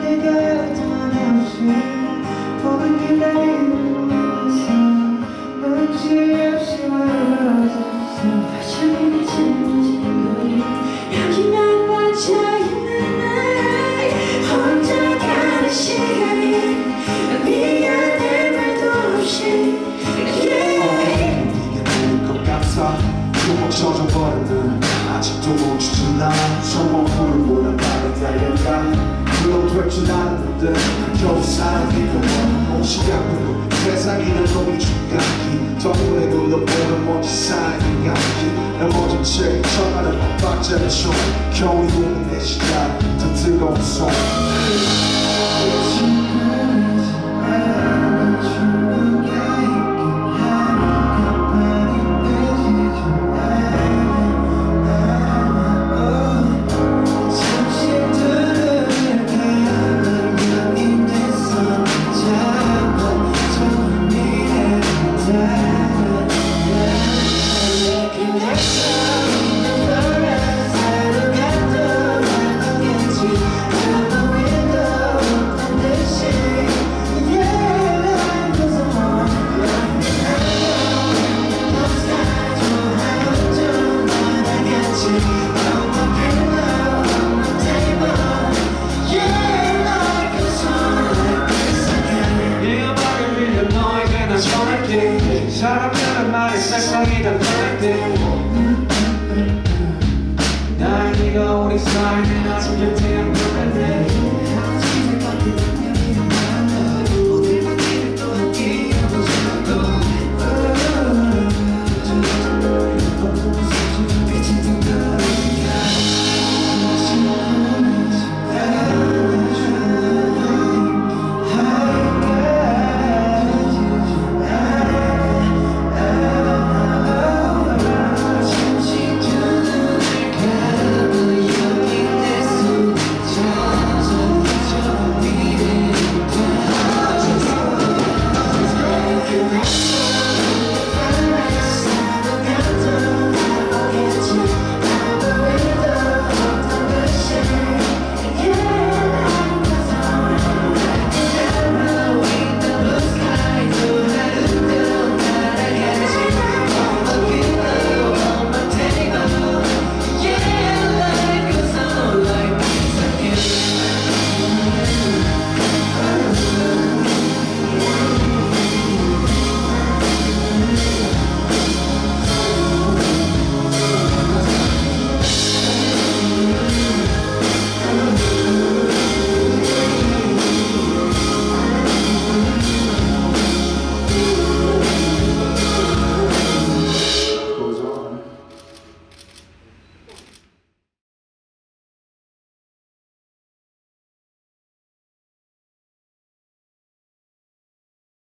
내가 떠나시 보는 기다리면서 눈치 없이 멀어졌어 발전이 지는 거리 여기 난 멈춰있는 날 혼자 가는 시간이 미안해 말도 없이 네가 되는 것 같아 또 젖어버리는 아직도 멈추지 않아 소원풀보다 빠른 달려가 물론 될 줄 아는데 겨우 사랑이고 뭐 시간으로 세상이 날 너무 중요하기 덕분에 눌러보는 먼지 쌓인 양기 넘어진 채 청하는 박자를 줘 겨울이 오는 내 시간 더 뜨거운 손